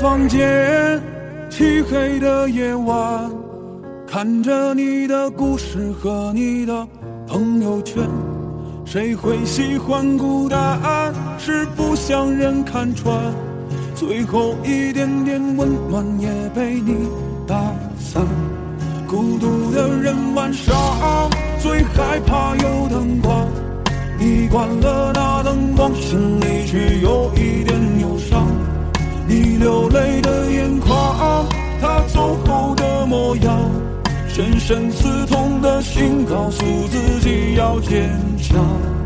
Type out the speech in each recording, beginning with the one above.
房间，漆黑的夜晚，看着你的故事和你的朋友圈。谁会喜欢孤单？是不想人看穿，最后一点点温暖也被你打散。孤独的人晚上最害怕有灯光，你关了那灯光，心里却有一点忧伤。你流泪的眼眶，他走后的模样，深深刺痛的心告诉自己要坚强。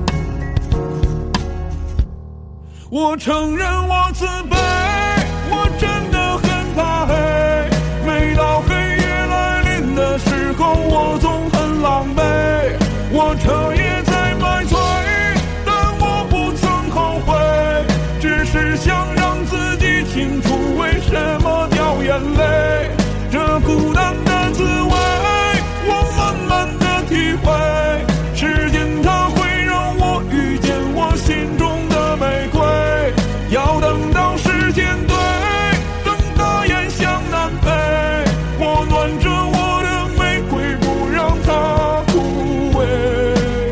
我承认我自卑，我真的很怕黑，每到黑夜来临的时候，我总很狼狈。我彻夜在买醉，但我不曾后悔，只是想让自己清楚为什么掉眼泪。这孤单的滋味我慢慢的体会，时间它会让我遇见我心中的玫瑰，要等到时间对，等到炎向南飞，我暖着我的玫瑰，不让它枯萎。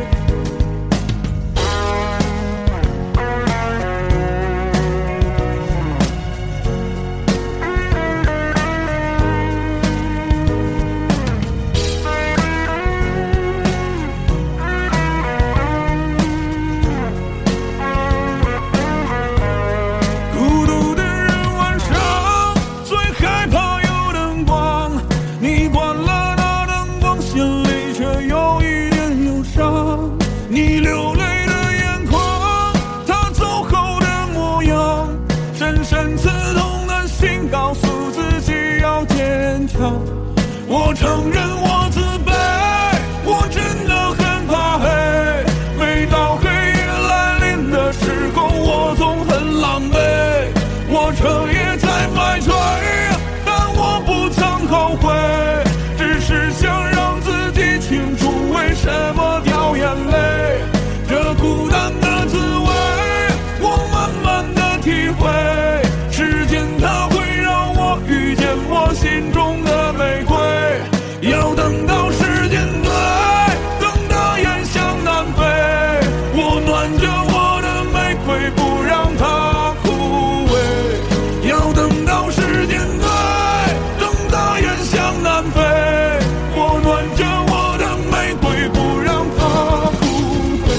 你流泪的眼眶，他走后的模样，深深刺痛的心告诉自己要坚强。我承认我自卑，我真的很怕黑，每到黑夜来临的时候，我总很狼狈。我彻夜在买醉，但我不曾后悔，只是想让自己清楚为什么掉眼泪。这孤单的滋味我慢慢的体会，时间它会让我遇见我心中的玫瑰，要等到时间对，等到炎向南飞，我暖着我的玫瑰，不让它枯萎，要等到时间对，等到炎向南飞，我暖着我的玫瑰，不让它枯萎。